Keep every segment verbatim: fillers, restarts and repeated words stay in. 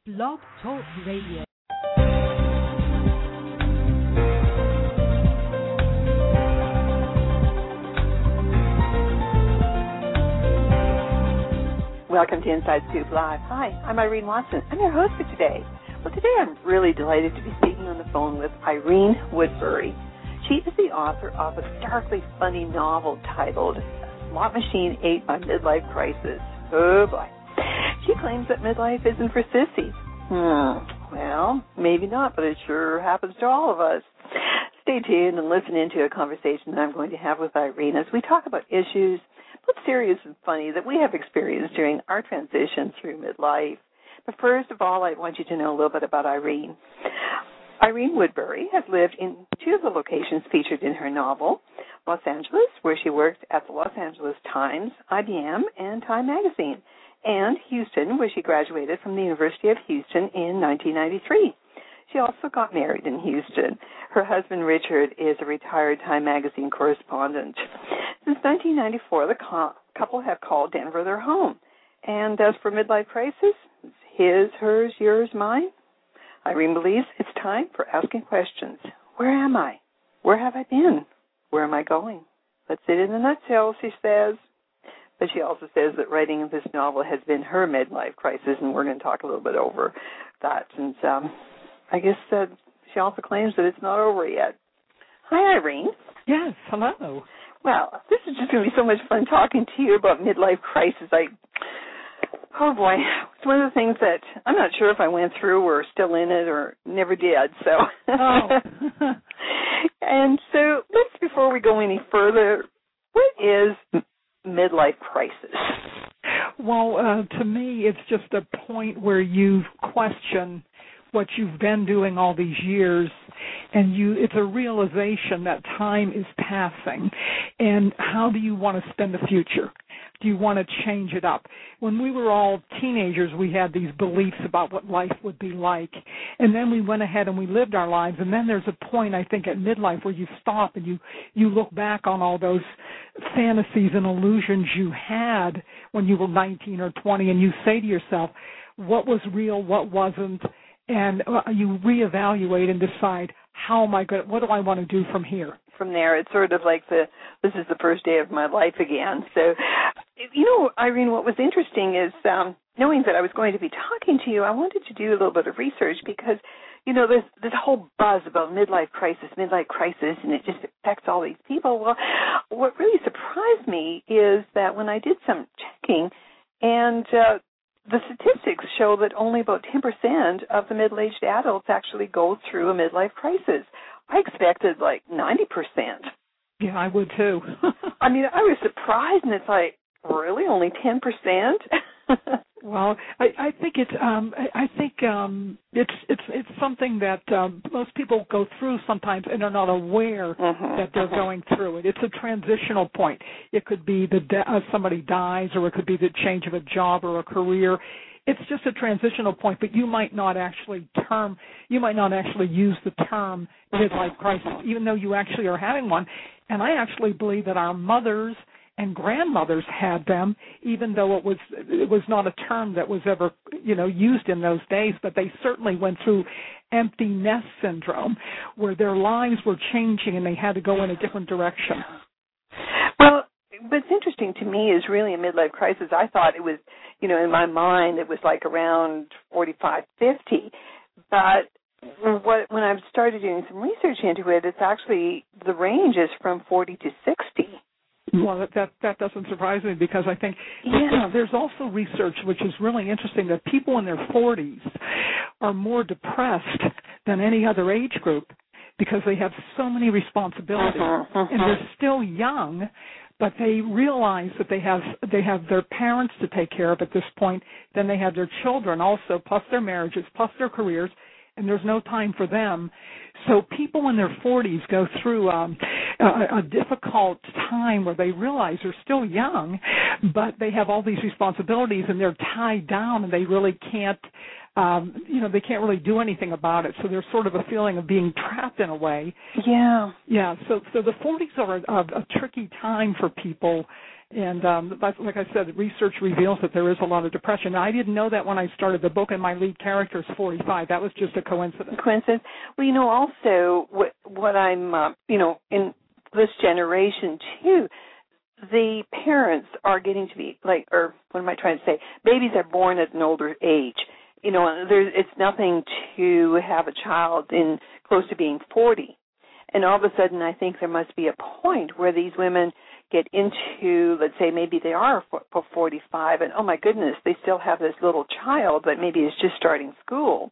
Blog Talk Radio. Welcome to Inside Scoop Live. Hi, I'm Irene Watson. I'm your host for today. Well, today I'm really delighted to be speaking on the phone with Irene Woodbury. She is the author of a darkly funny novel titled Slot Machine ate My Midlife Crisis. Oh, boy. She claims that midlife isn't for sissies. Hmm. Well, maybe not, but it sure happens to all of us. Stay tuned and listen into a conversation that I'm going to have with Irene as we talk about issues, both serious and funny, that we have experienced during our transition through midlife. But first of all, I want you to know a little bit about Irene. Irene Woodbury has lived in two of the locations featured in her novel, Los Angeles, where she worked at the Los Angeles Times, I B M, and Time Magazine, and Houston, where she graduated from the University of Houston in nineteen ninety-three. She also got married in Houston. Her husband, Richard, is a retired Time Magazine correspondent. Since nineteen ninety-four, the couple have called Denver their home. And as for midlife crisis, his, hers, yours, mine, Irene believes it's time for asking questions. Where am I? Where have I been? Where am I going? That's it in a nutshell, she says. But she also says that writing this novel has been her midlife crisis, and we're going to talk a little bit over that. And um, I guess uh, she also claims that it's not over yet. Hi, Irene. Yes, hello. Well, this is just going to be so much fun talking to you about midlife crisis. I, oh, boy, it's one of the things that I'm not sure if I went through or still in it or never did. So, oh. And so let's, before we go any further, what is midlife crisis? Well, uh, to me, it's just a point where you question what you've been doing all these years, and you it's a realization that time is passing, and how do you want to spend the future? Do you want to change it up? When we were all teenagers, we had these beliefs about what life would be like, and then we went ahead and we lived our lives, and then there's a point, I think, at midlife where you stop and you, you look back on all those fantasies and illusions you had when you were nineteen or twenty, and you say to yourself, what was real, what wasn't, and you reevaluate and decide, how am I going? What do I want to do from here? From there, it's sort of like the this is the first day of my life again. So, you know, Irene, what was interesting is um, knowing that I was going to be talking to you, I wanted to do a little bit of research because, you know, there's this whole buzz about midlife crisis, midlife crisis, and it just affects all these people. Well, what really surprised me is that when I did some checking, and uh, the statistics show that only about ten percent of the middle-aged adults actually go through a midlife crisis. I expected like ninety percent. Yeah, I would too. I mean, I was surprised, and it's like, really, only ten percent? Well, I, I think it's um, I, I think um, it's it's it's something that um, most people go through sometimes and are not aware mm-hmm. that they're mm-hmm. going through it. It's a transitional point. It could be the de- uh, somebody dies, or it could be the change of a job or a career. It's just a transitional point, but you might not actually term, you might not actually use the term midlife crisis, even though you actually are having one. And I actually believe that our mothers and grandmothers had them, even though it was it was not a term that was ever, you know, used in those days, but they certainly went through empty nest syndrome, where their lives were changing and they had to go in a different direction. Well, what's interesting to me is really a midlife crisis. I thought it was, you know, in my mind it was like around forty-five, fifty, but what, when I've started doing some research into it, it's actually, the range is from forty to sixty. Well, that, that that doesn't surprise me, because I think yeah. there's also research which is really interesting that people in their forties are more depressed than any other age group because they have so many responsibilities, uh-huh, uh-huh. and they're still young, but they realize that they have they have their parents to take care of at this point, then they have their children also, plus their marriages, plus their careers, and there's no time for them. So people in their forties go through um, a, a difficult time where they realize they're still young, but they have all these responsibilities and they're tied down, and they really can't, um, you know, they can't really do anything about it. So there's sort of a feeling of being trapped in a way. Yeah. Yeah. So so the forties are a, a tricky time for people, And um, that's, like I said, research reveals that there is a lot of depression. I didn't know that when I started the book, and my lead character is forty-five. That was just a coincidence. Coincidence. Well, you know, also what, what I'm, uh, you know, in this generation too, the parents are getting to be like, or what am I trying to say? Babies are born at an older age. You know, there's, it's nothing to have a child in close to being forty. And all of a sudden, I think there must be a point where these women get into, let's say, maybe they are for forty-five, and oh my goodness, they still have this little child that maybe is just starting school.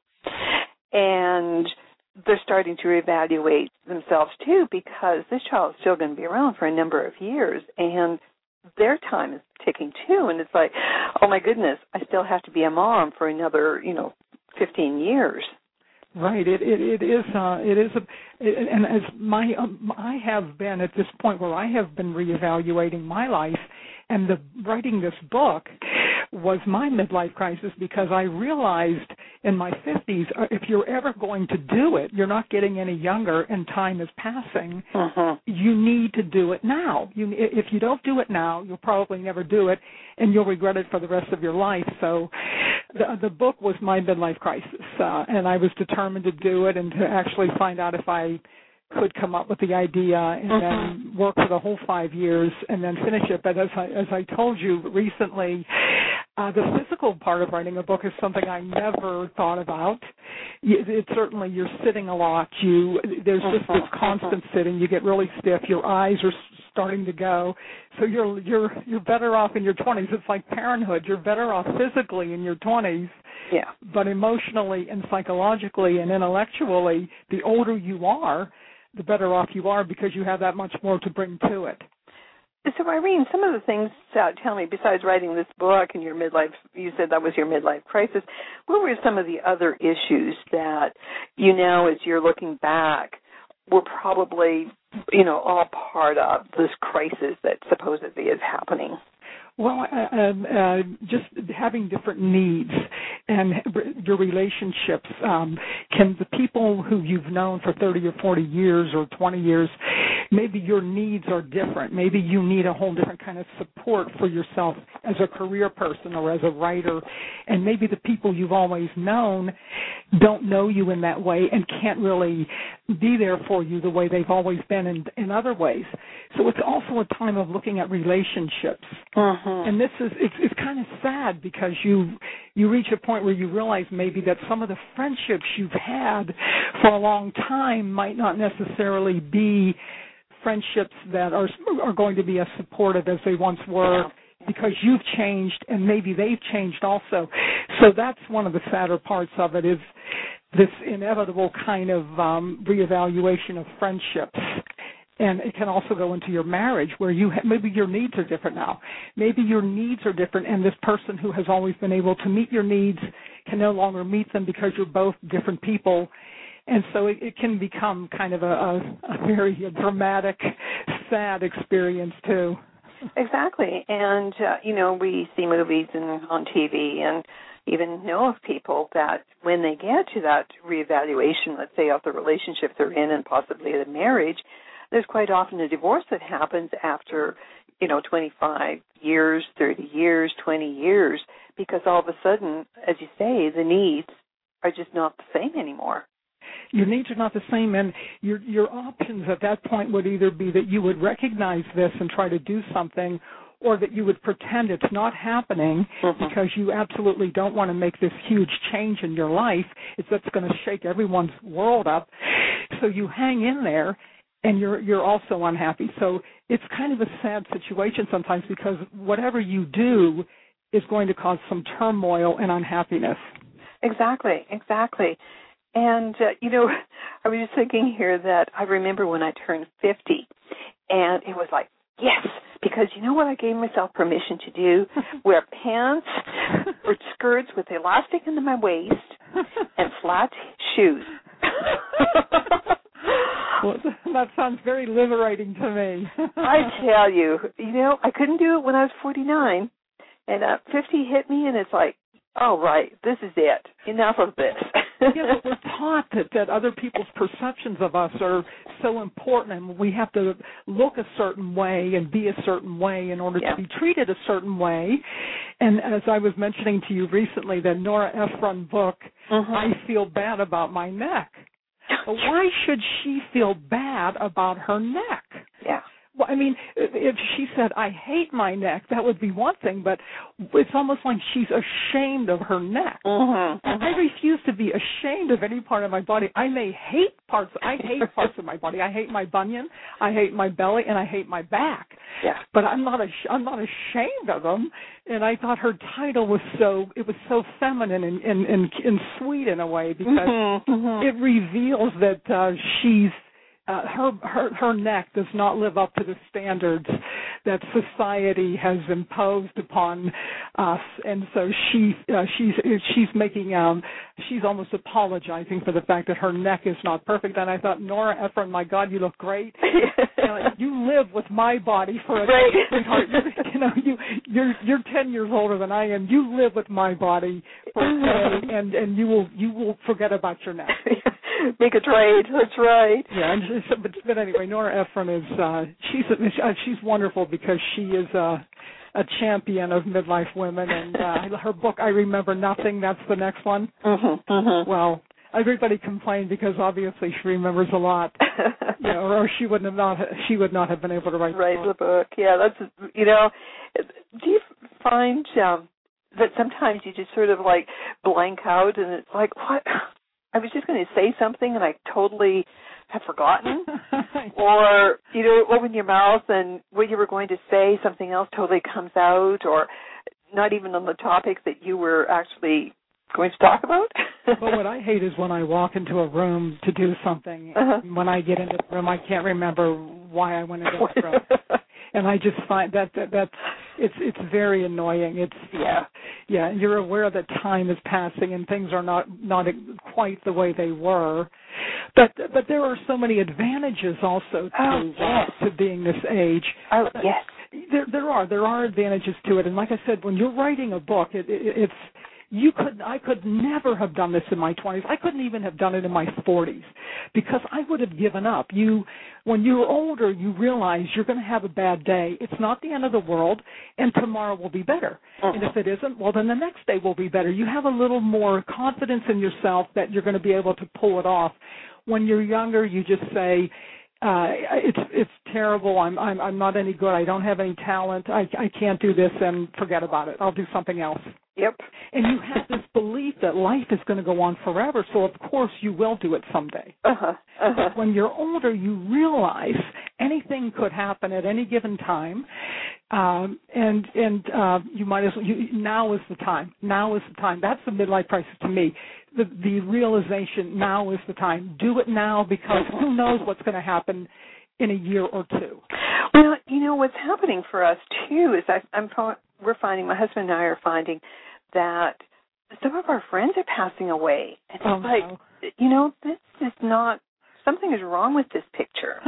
And they're starting to reevaluate themselves, too, because this child is still going to be around for a number of years, and their time is ticking, too. And it's like, oh, my goodness, I still have to be a mom for another, you know, fifteen years. Right. It it, it is uh, it is a it, and as my um, I have been at this point where I have been reevaluating my life, and the writing this book was my midlife crisis, because I realized in my fifties, if you're ever going to do it, you're not getting any younger and time is passing. Uh-huh. You need to do it now. You, if you don't do it now, you'll probably never do it, and you'll regret it for the rest of your life. So the, the book was my midlife crisis, uh, and I was determined to do it and to actually find out if I could come up with the idea and uh-huh. then work for the whole five years and then finish it. But as I, as I told you recently, uh, the physical part of writing a book is something I never thought about. It's certainly, you're sitting a lot. You There's just this constant sitting. You get really stiff. Your eyes are starting to go. So you're you're you're better off in your twenties. It's like parenthood. You're better off physically in your twenties. Yeah. But emotionally and psychologically and intellectually, the older you are, the better off you are, because you have that much more to bring to it. So, Irene, some of the things, uh, tell me, besides writing this book and your midlife, you said that was your midlife crisis, what were some of the other issues that you now, as you're looking back, were probably, you know, all part of this crisis that supposedly is happening? Well, uh, uh, just having different needs and your relationships. Um, can the people who you've known for thirty or forty years or twenty years, maybe your needs are different. Maybe you need a whole different kind of support for yourself as a career person or as a writer. And maybe the people you've always known don't know you in that way and can't really be there for you the way they've always been in, in other ways. So it's also a time of looking at relationships. Uh-huh. And this is, it's, it's kind of sad, because you you reach a point where you realize maybe that some of the friendships you've had for a long time might not necessarily be friendships that are are going to be as supportive as they once were, because you've changed and maybe they've changed also. So that's one of the sadder parts of it, is this inevitable kind of um, reevaluation of friendships. And it can also go into your marriage, where you ha- maybe your needs are different now. Maybe your needs are different, and this person who has always been able to meet your needs can no longer meet them because you're both different people. And so it, it can become kind of a, a, a very a dramatic, sad experience, too. Exactly. And, uh, you know, we see movies and on T V and even know of people that when they get to that reevaluation, let's say, of the relationship they're in and possibly the marriage, there's quite often a divorce that happens after, you know, twenty-five years, thirty years, twenty years, because all of a sudden, as you say, the needs are just not the same anymore. Your needs are not the same, and your your options at that point would either be that you would recognize this and try to do something, or that you would pretend it's not happening, mm-hmm. because you absolutely don't want to make this huge change in your life. It's that's going to shake everyone's world up. So you hang in there, and you're you're also unhappy. So it's kind of a sad situation sometimes, because whatever you do is going to cause some turmoil and unhappiness. Exactly, exactly. And, uh, you know, I was just thinking here that I remember when I turned fifty, and it was like, yes, because you know what I gave myself permission to do? Wear pants or skirts with elastic into my waist and flat shoes. Well, that sounds very liberating to me. I tell you, you know, I couldn't do it when I was forty-nine, and uh, fifty hit me, and it's like, all right, this is it. Enough of this. Yeah, but we're taught that, that other people's perceptions of us are so important, and we have to look a certain way and be a certain way in order yeah. to be treated a certain way. And as I was mentioning to you recently, the Nora Ephron book, mm-hmm. I Feel Bad About My Neck. But why should she feel bad about her neck? Yeah. Well, I mean, if she said, I hate my neck, that would be one thing, but it's almost like she's ashamed of her neck. Mm-hmm. I refuse to be ashamed of any part of my body. I may hate parts, I hate parts of my body. I hate my bunion, I hate my belly, and I hate my back. Yeah. But I'm not, ash- I'm not ashamed of them. And I thought her title was so, it was so feminine and, and, and, and sweet in a way, because mm-hmm. Mm-hmm. it reveals that uh, she's, Uh, her, her her neck does not live up to the standards that society has imposed upon us, and so she uh, she's she's making um she's almost apologizing for the fact that her neck is not perfect. And I thought, Nora Ephron, my God, you look great. you, know, you live with my body for a right. sweetheart. You know, you you're you're ten years older than I am. You live with my body for a day, and and you will you will forget about your neck. Make a trade. That's right. Yeah, and just, but, but anyway, Nora Ephron is uh, she's uh, she's wonderful because she is a, a champion of midlife women, and uh, her book I Remember Nothing. That's the next one. Mm-hmm, mm-hmm. Well, everybody complained because obviously she remembers a lot, you know, or she wouldn't have not she would not have been able to write write the book. the book. Yeah, that's you know. Do you find um, that sometimes you just sort of like blank out, and it's like what? I was just going to say something and I totally have forgotten. Or, you know, open your mouth and what you were going to say, something else totally comes out, or not even on the topic that you were actually going to talk about. Well, what I hate is when I walk into a room to do something, uh-huh. and when I get into the room, I can't remember why I went into the room. And I just find that, that that's it's it's very annoying. It's yeah, yeah. You're aware that time is passing and things are not not quite the way they were, but but there are so many advantages also to oh, yes. uh, to being this age. Oh yes, there there are there are advantages to it. And like I said, when you're writing a book, it, it, it's You could, I could never have done this in my twenties. I couldn't even have done it in my forties because I would have given up. You, when you're older, you realize you're going to have a bad day. It's not the end of the world, and tomorrow will be better. Uh-huh. And if it isn't, well, then the next day will be better. You have a little more confidence in yourself that you're going to be able to pull it off. When you're younger, you just say, Uh, it's it's terrible. I'm I'm I'm not any good. I don't have any talent. I I can't do this, and forget about it. I'll do something else. Yep. And you have this belief that life is going to go on forever, so of course you will do it someday. Uh-huh. Uh-huh. But when you're older, you realize anything could happen at any given time, um, and and uh, you might as well. You, now is the time. Now is the time. That's the midlife crisis to me. The, the realization, now is the time. Do it now because who knows what's going to happen in a year or two. Well, you know, what's happening for us, too, is I, I'm we're finding, my husband and I are finding that some of our friends are passing away. And it's oh, like, no. you know, this is not, something is wrong with this picture.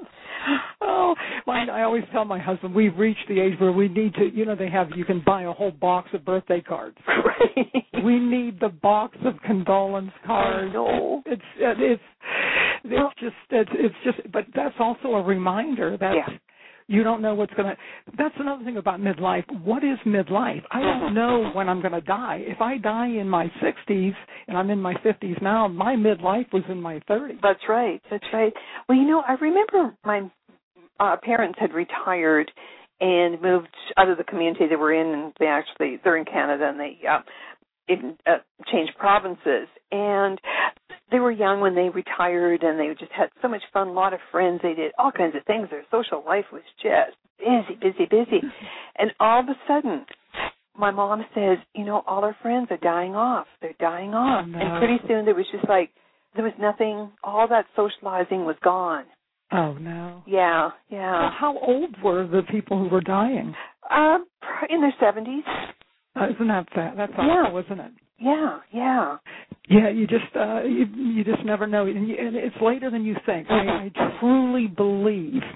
Oh, my, I always tell my husband, we've reached the age where we need to, you know, they have, you can buy a whole box of birthday cards. Right. We need the box of condolence cards. No. It's, it's, it's well, just, it's, it's just, but that's also a reminder that yeah. you don't know what's going to, that's another thing about midlife. What is midlife? I don't know when I'm going to die. If I die in my sixties, and I'm in my fifties now, my midlife was in my thirties. That's right. That's right. Well, you know, I remember my uh, parents had retired and moved out of the community they were in, and they actually, they're in Canada, and they uh, even, uh, changed provinces. And they were young when they retired, and they just had so much fun, a lot of friends. They did all kinds of things. Their social life was just busy, busy, busy. And all of a sudden, my mom says, you know, all our friends are dying off. They're dying off. Oh, no. And pretty soon there was just like, there was nothing, all that socializing was gone. Oh, no. Yeah, yeah. Well, how old were the people who were dying? Uh, in their seventies. Uh, isn't that sad? That's yeah. awful, isn't it? Yeah, yeah. Yeah, you just uh, you, you just never know, and, you, and it's later than you think. I, I truly believe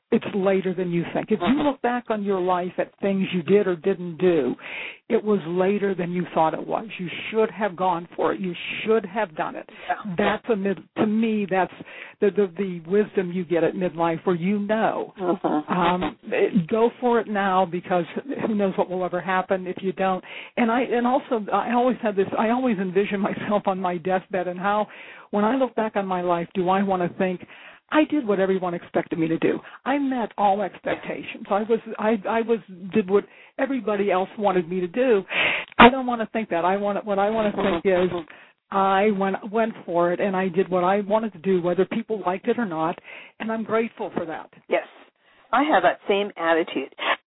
it's later than you think. If you look back on your life at things you did or didn't do, it was later than you thought it was. You should have gone for it. You should have done it. Yeah. That's a mid, to me, that's the, the the wisdom you get at midlife, where you know. Mm-hmm. Um, go for it now, because who knows what will ever happen if you don't. And I and also I always have this. I always envision myself on my deathbed, and how when I look back on my life, do I want to think, I did what everyone expected me to do. I met all expectations. I was, I, I was, did what everybody else wanted me to do. I don't want to think that. I want, what I want to think is, I went, went for it, and I did what I wanted to do, whether people liked it or not, and I'm grateful for that. Yes, I have that same attitude.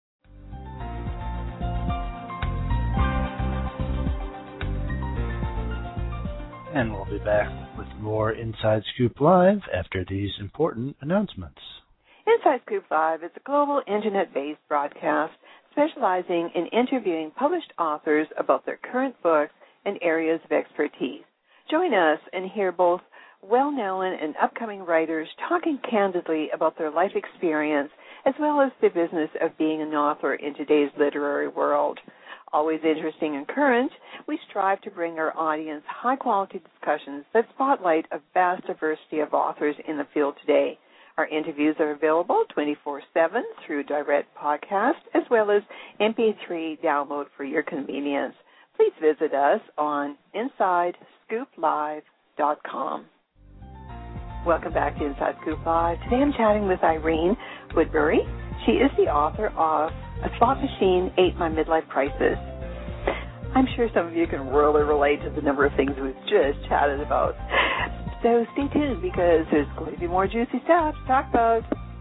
And we'll be back with more Inside Scoop Live after these important announcements. Inside Scoop Live is a global internet-based broadcast specializing in interviewing published authors about their current books and areas of expertise. Join us and hear both well-known and upcoming writers talking candidly about their life experience, as well as the business of being an author in today's literary world. Always interesting and current, we strive to bring our audience high-quality discussions that spotlight a vast diversity of authors in the field today. Our interviews are available twenty-four seven through direct podcast, as well as M P three download for your convenience. Please visit us on inside scoop live dot com. Welcome back to Inside Scoop Live. Today I'm chatting with Irene Woodbury. She is the author of A Slot Machine Ate My Midlife Crisis. I'm sure some of you can really relate to the number of things we've just chatted about. So stay tuned, because there's going to be more juicy stuff to talk about.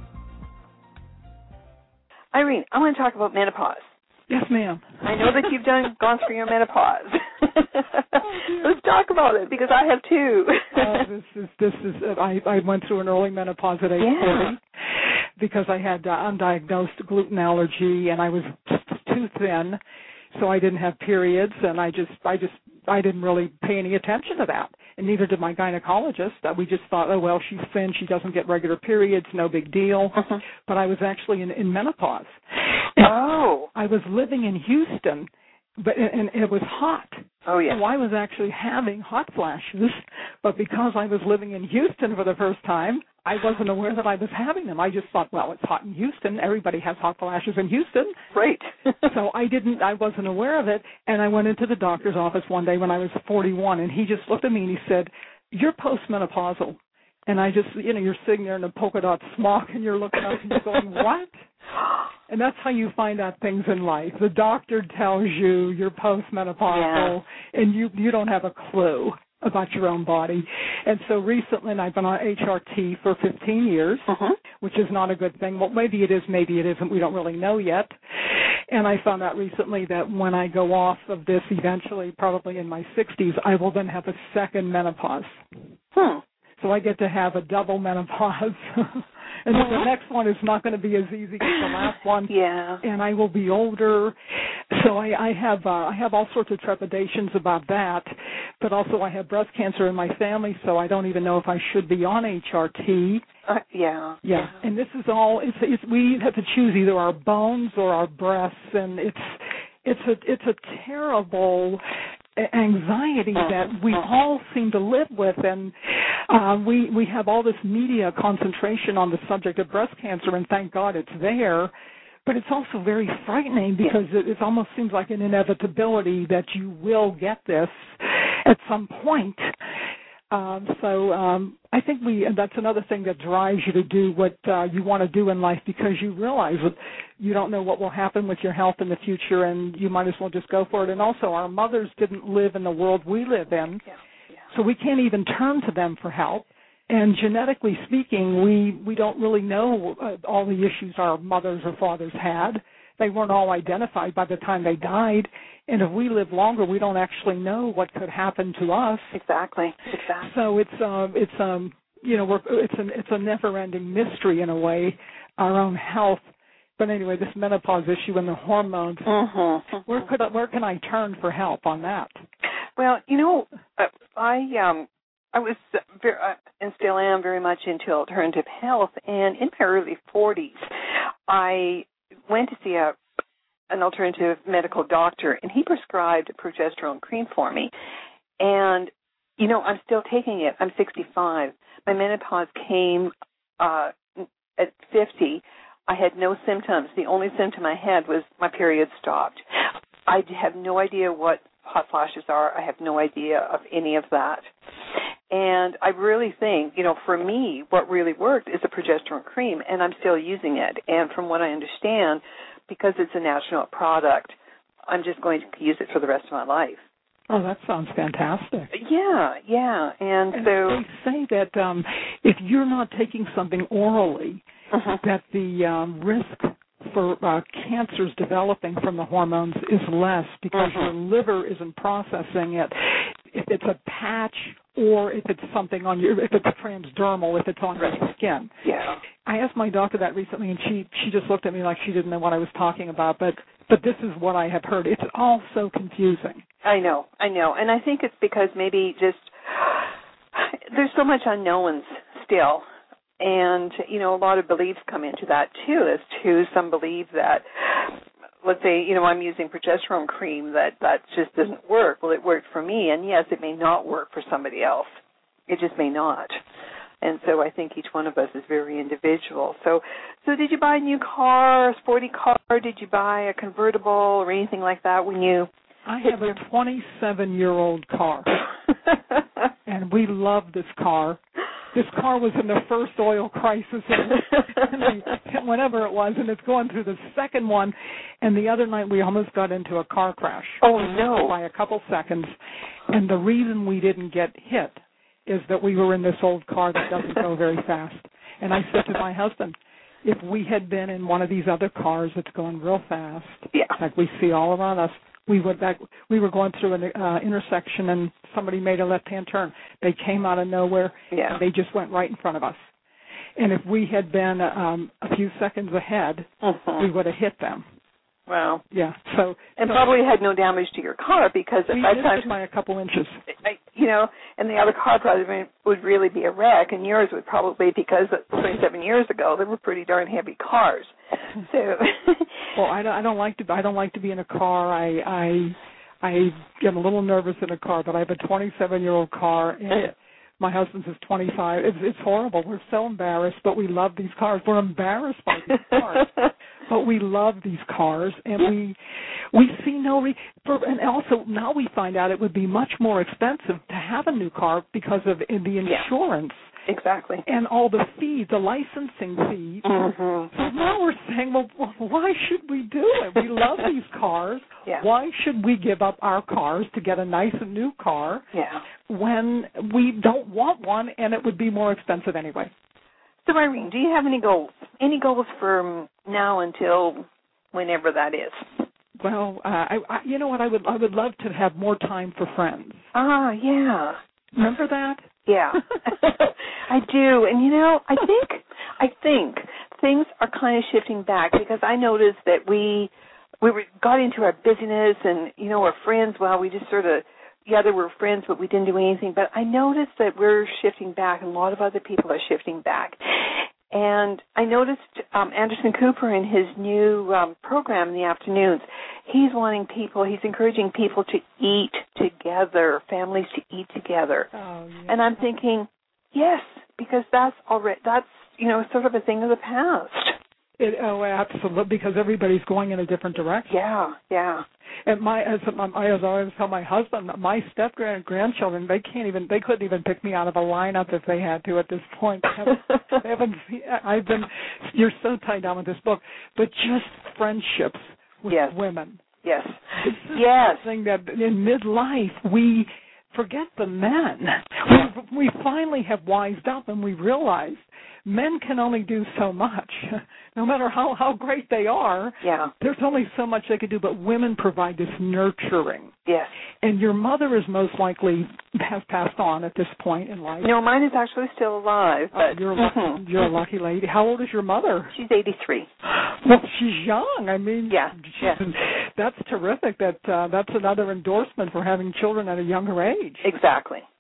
Irene, I want to talk about menopause. Yes, ma'am. I know that you've done gone through your menopause. Let's talk about it, because I have too. uh, this is this is. Uh, I I went through an early menopause at age yeah. forty because I had uh, undiagnosed gluten allergy, and I was too thin, so I didn't have periods, and I just I just I didn't really pay any attention to that, and neither did my gynecologist. Uh, we just thought, oh well, she's thin, she doesn't get regular periods, no big deal. Uh-huh. But I was actually in, in menopause. Oh. I was living in Houston, but and it was hot. Oh, yeah. So I was actually having hot flashes, but because I was living in Houston for the first time, I wasn't aware that I was having them. I just thought, well, it's hot in Houston. Everybody has hot flashes in Houston. Right. So I didn't, I wasn't aware of it, and I went into the doctor's office one day when I was forty-one, and he just looked at me and he said, "You're postmenopausal." And I just, you know, you're sitting there in a polka dot smock, and you're looking up and you're going, what? And that's how you find out things in life. The doctor tells you you're postmenopausal, yeah. and you you don't have a clue about your own body. And so recently, and I've been on H R T for fifteen years, uh-huh. which is not a good thing. Well, maybe it is, maybe it isn't. We don't really know yet. And I found out recently that when I go off of this eventually, probably in my sixties, I will then have a second menopause. Hmm. So I get to have a double menopause. And the next one is not going to be as easy as the last one. Yeah. And I will be older. So I, I have uh, I have all sorts of trepidations about that. But also I have breast cancer in my family, so I don't even know if I should be on H R T. Uh, yeah. Yeah. And this is all, it's, it's, we have to choose either our bones or our breasts. And it's it's a it's a terrible anxiety that we all seem to live with, and uh, we we have all this media concentration on the subject of breast cancer, and thank God it's there, but it's also very frightening because it, it almost seems like an inevitability that you will get this at some point. Um, so um, I think we, and that's another thing that drives you to do what uh, you want to do in life, because you realize that you don't know what will happen with your health in the future, and you might as well just go for it. And also, our mothers didn't live in the world we live in, yeah, yeah. so we can't even turn to them for help. And genetically speaking, we, we don't really know uh, all the issues our mothers or fathers had. They weren't all identified by the time they died. And if we live longer, we don't actually know what could happen to us. Exactly. Exactly. So it's um it's um you know we're, it's an it's a never-ending mystery in a way, our own health. But anyway, this menopause issue and the hormones. Mm-hmm. Where could I, where can I turn for help on that? Well, you know, I um I was very, uh, and still am very much into alternative health. And in my early forties, I went to see a an alternative medical doctor, and he prescribed a progesterone cream for me. And, you know, I'm still taking it. I'm sixty-five. My menopause came uh, at fifty. I had no symptoms. The only symptom I had was my period stopped. I have no idea what hot flashes are. I have no idea of any of that. And I really think, you know, for me, what really worked is a progesterone cream, and I'm still using it. And from what I understand, because it's a natural product, I'm just going to use it for the rest of my life. Oh, that sounds fantastic. Yeah, yeah. And, and so they say that um, if you're not taking something orally, uh-huh. that the um, risk for uh, cancers developing from the hormones is less because uh-huh. your liver isn't processing it. If it's a patch or if it's something on your, if it's transdermal, if it's on your skin. Yeah. I asked my doctor that recently, and she she just looked at me like she didn't know what I was talking about. But but this is what I have heard. It's all so confusing. I know, I know, and I think it's because maybe just there's so much unknowns still. And, you know, a lot of beliefs come into that, too, as to some believe that, let's say, you know, I'm using progesterone cream, that that just doesn't work. Well, it worked for me, and, yes, it may not work for somebody else. It just may not. And so I think each one of us is very individual. So so did you buy a new car, a sporty car? Did you buy a convertible or anything like that when you... I have a twenty-seven-year-old car, and we love this car. This car was in the first oil crisis, and whenever it was, and it's going through the second one. And the other night, we almost got into a car crash. Oh, no. By a couple seconds. And the reason we didn't get hit is that we were in this old car that doesn't go very fast. And I said to my husband, if we had been in one of these other cars that's going real fast, yeah. like we see all around us, we went back. We were going through an uh, intersection, and somebody made a left-hand turn. They came out of nowhere, yeah. and they just went right in front of us. And if we had been um, a few seconds ahead, uh-huh. we would have hit them. Wow. Yeah. So and so probably had no damage to your car because at we that missed time, it by a couple inches. You know, and the other car probably would really be a wreck, and yours would probably, because twenty-seven years ago they were pretty darn heavy cars. So. Well, I don't, I don't like to. I don't like to be in a car. I I I get a little nervous in a car, but I have a twenty-seven-year-old car, and my husband's is twenty-five. It's, it's horrible. We're so embarrassed, but we love these cars. We're embarrassed by these cars, but we love these cars, and we we see no re- for, and also now we find out it would be much more expensive to have a new car because of the insurance. Yeah. Exactly. And all the fees, the licensing fees. Mm-hmm. So now we're saying, well, why should we do it? We love these cars. Yeah. Why should we give up our cars to get a nice and new car yeah. when we don't want one and it would be more expensive anyway? So, Irene, do you have any goals? Any goals from now until whenever that is? Well, uh, I, I, you know what? I would I would love to have more time for friends. Ah, yeah. Remember that? Yeah, I do. And, you know, I think I think things are kind of shifting back because I noticed that we we were, got into our busyness and, you know, our friends, well, we just sort of, yeah, there were friends, but we didn't do anything. But I noticed that we're shifting back, and a lot of other people are shifting back. And I noticed um, Anderson Cooper in his new um, program in the afternoons, he's wanting people, he's encouraging people to eat together, families to eat together. Oh, yeah. And I'm thinking, yes, because that's already, that's, you know, sort of a thing of the past. It, oh, absolutely, because everybody's going in a different direction. Yeah, yeah. And my, as I always tell my husband, my step grandchildren, they can't even, they couldn't even pick me out of a lineup if they had to at this point. They haven't, they haven't I've been, you're so tied down with this book, but just friendships with yes. women. Yes. It's yes. Thing that in midlife we forget the men. We, we finally have wised up and we realize men can only do so much. No matter how, how great they are, yeah. there's only so much they can do, but women provide this nurturing. Yes. And your mother is most likely has passed on at this point in life. No, mine is actually still alive. But, oh, you're, a lucky, mm-hmm. you're a lucky lady. How old is your mother? She's eighty-three. Well, she's young. I mean, yeah. yeah. that's terrific. That uh, that's another endorsement for having children at a younger age. Exactly.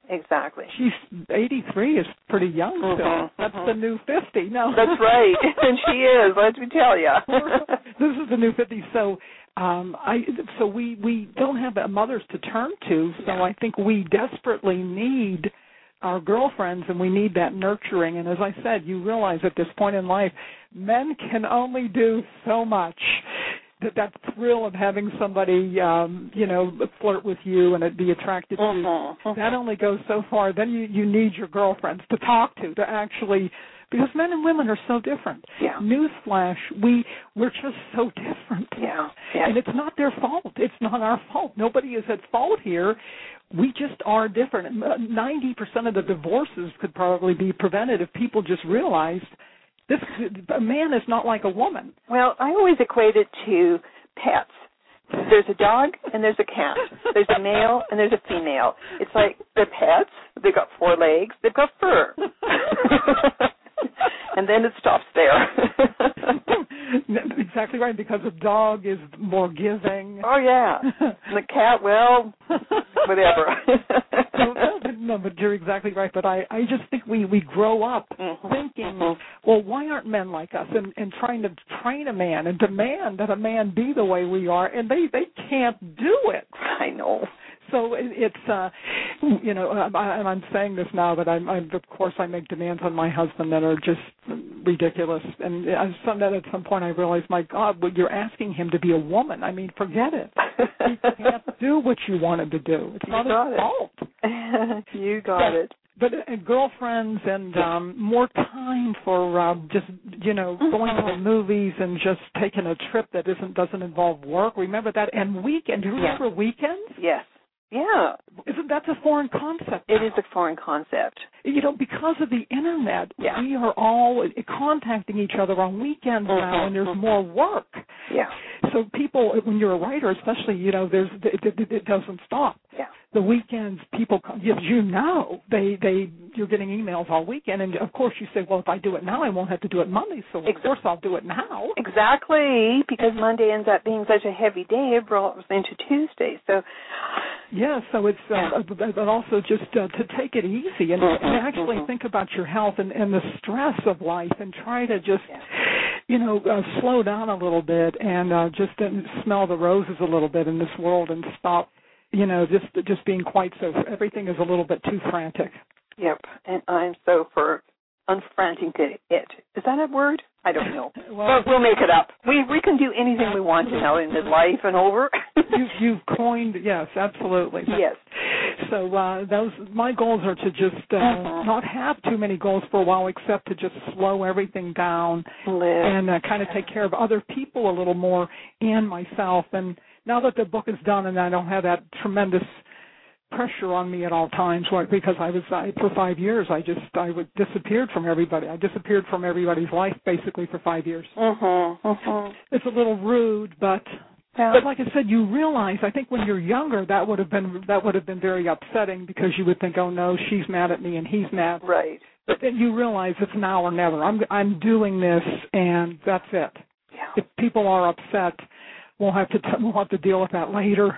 exactly. She's eighty-three is pretty young still. Mm-hmm, That's mm-hmm. the new fifty. No, that's right, and she is. Let me tell you, this is the new fifty. So, um, I so we we don't have mothers to turn to. So yeah. I think we desperately need our girlfriends, and we need that nurturing. And as I said, you realize at this point in life, men can only do so much. That that thrill of having somebody, um, you know, flirt with you and be attracted to you, mm-hmm, mm-hmm. that only goes so far. Then you, you need your girlfriends to talk to, to actually, because men and women are so different. Yeah. Newsflash, we, we're just so different. Yeah. yeah. And it's not their fault. It's not our fault. Nobody is at fault here. We just are different. ninety percent of the divorces could probably be prevented if people just realized this, a man is not like a woman. Well, I always equate it to pets. There's a dog and there's a cat. There's a male and there's a female. It's like they're pets. They've got four legs. They've got fur. And then it stops there. Exactly right, because a dog is more giving. Oh, yeah. And the cat, well, whatever. no, no, but you're exactly right. But I, I just think we, we grow up mm-hmm. thinking, mm-hmm. well, why aren't men like us? And, and trying to train a man and demand that a man be the way we are, and they, they can't do it. I know. So it's, uh, you know, I, and I'm saying this now, but I'm, I'm, of course I make demands on my husband that are just ridiculous. And I, some, that at some point I realized, my God, well, you're asking him to be a woman. I mean, forget it. He can't do what you want him to do. It's not his fault. You got but, it. But uh, girlfriends and um, more time for uh, just, you know, going to the movies and just taking a trip that isn't doesn't involve work. Remember that? And weekend. Do you remember yeah. weekends? Yes. Yeah. Isn't that a foreign concept? It is a foreign concept. You know, because of the Internet, yeah. we are all contacting each other on weekends mm-hmm. now, and there's more work. Yeah. So people, when you're a writer especially, you know, there's it, it, it doesn't stop. Yeah. The weekends, people, as you know, they, they, you're getting emails all weekend, and of course you say, well, if I do it now, I won't have to do it Monday, so of course I'll do it now. Exactly, because Monday ends up being such a heavy day, it brought us into Tuesday, so... Yeah, so it's, uh, but also just uh, to take it easy and, mm-hmm, and actually mm-hmm. think about your health and, and the stress of life and try to just, yeah. you know, uh, slow down a little bit and uh, just uh, smell the roses a little bit in this world and stop, you know, just just being quite so, everything is a little bit too frantic. Yep, and I'm so for unfrantic it. Is that a word? I don't know. well, but we'll make it up. We we can do anything we want to now in midlife and over. you, you've coined, yes, absolutely. Yes. So uh, those my goals are to just uh, uh-huh. not have too many goals for a while, except to just slow everything down Live. and uh, kind of take care of other people a little more and myself. And now that the book is done and I don't have that tremendous pressure on me at all times, because I was I, for five years I just I would disappeared from everybody. I disappeared from everybody's life basically for five years. Mm-hmm, mm-hmm. It's a little rude, but yeah. but like I said, you realize I think when you're younger that would have been that would have been very upsetting because you would think, oh no, she's mad at me and he's mad. Right. But then you realize it's now or never. I'm I'm doing this and that's it. Yeah. If people are upset, we'll have to t- we'll have to deal with that later.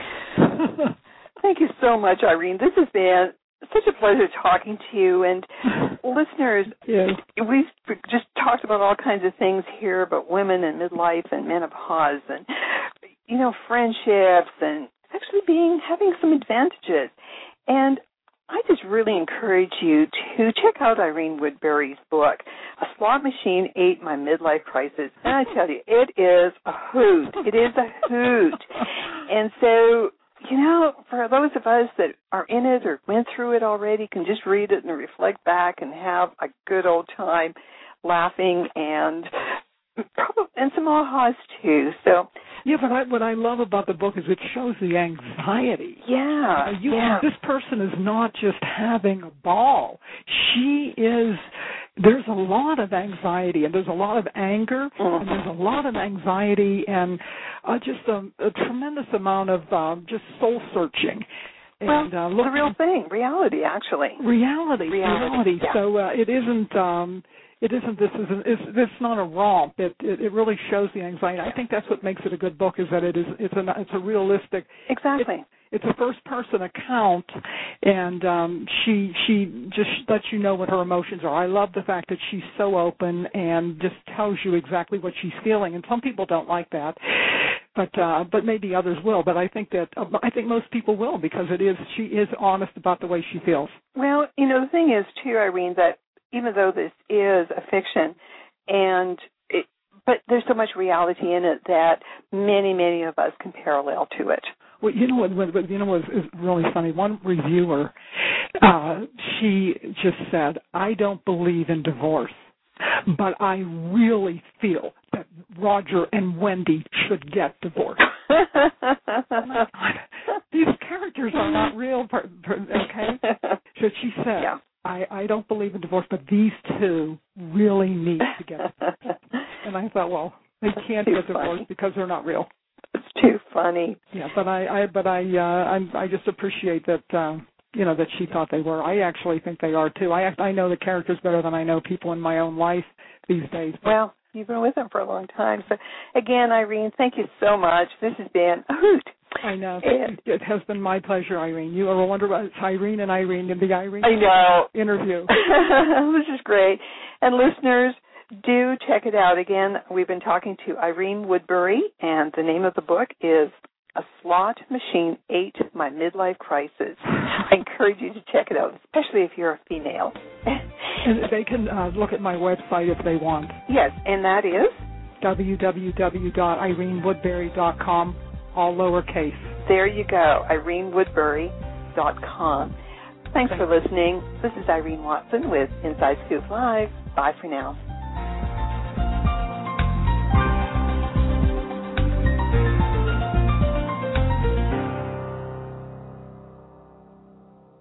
Thank you so much, Irene. This has been such a pleasure talking to you. And listeners, yeah. we've just talked about all kinds of things here about women and midlife and menopause and, you know, friendships and actually being having some advantages. And I just really encourage you to check out Irene Woodbury's book, A Slot Machine Ate My Midlife Crisis. And I tell you, it is a hoot. It is a hoot. And so... You know, for those of us that are in it or went through it already, can just read it and reflect back and have a good old time laughing and probably and some ahas too. So yeah, but I, what I love about the book is it shows the anxiety. Yeah, uh, you, yeah. This person is not just having a ball. She is. There's a lot of anxiety, and there's a lot of anger, mm-hmm. and there's a lot of anxiety, and uh, just a, a tremendous amount of um, just soul searching. And, well, uh, look, the real thing, reality, actually. Reality, reality. reality. Yeah. So uh, it isn't. Um, It isn't. This isn't. It's, it's not a romp. It, it it really shows the anxiety. I think that's what makes it a good book. Is that it is. It's a. It's a realistic. Exactly. It, it's a first-person account, and um, she she just lets you know what her emotions are. I love the fact that she's so open and just tells you exactly what she's feeling. And some people don't like that, but uh, but maybe others will. But I think that uh, I think most people will, because it is she is honest about the way she feels. Well, you know, the thing is too, Irene, that even though this is a fiction, and it, but there's so much reality in it that many many of us can parallel to it. Well, you know what, what you know what is really funny? One reviewer, uh, she just said, "I don't believe in divorce, but I really feel that Roger and Wendy should get divorced." These characters are not real, okay? So she said, yeah. I, I don't believe in divorce, but these two really need to get divorced. And I thought, well, they can't get divorced because they're not real. It's too funny. Yeah, but I, I but I, uh, I, I just appreciate that, uh, you know, that she thought they were. I actually think they are too. I, I know the characters better than I know people in my own life these days. Well, you've been with them for a long time. So, again, Irene, thank you so much. This has been a hoot. I know. And it has been my pleasure, Irene. You are a wonderful. It's Irene and Irene in the Irene I know. interview. This is great. And listeners, do check it out. Again, we've been talking to Irene Woodbury, and the name of the book is A Slot Machine ate My Midlife Crisis. I encourage you to check it out, especially if you're a female. And they can uh, look at my website if they want. Yes, and that is? w w w dot irene woodbury dot com, all lowercase. There you go, irene woodbury dot com. Thanks for listening. This is Irene Watson with Inside Scoop Live. Bye for now.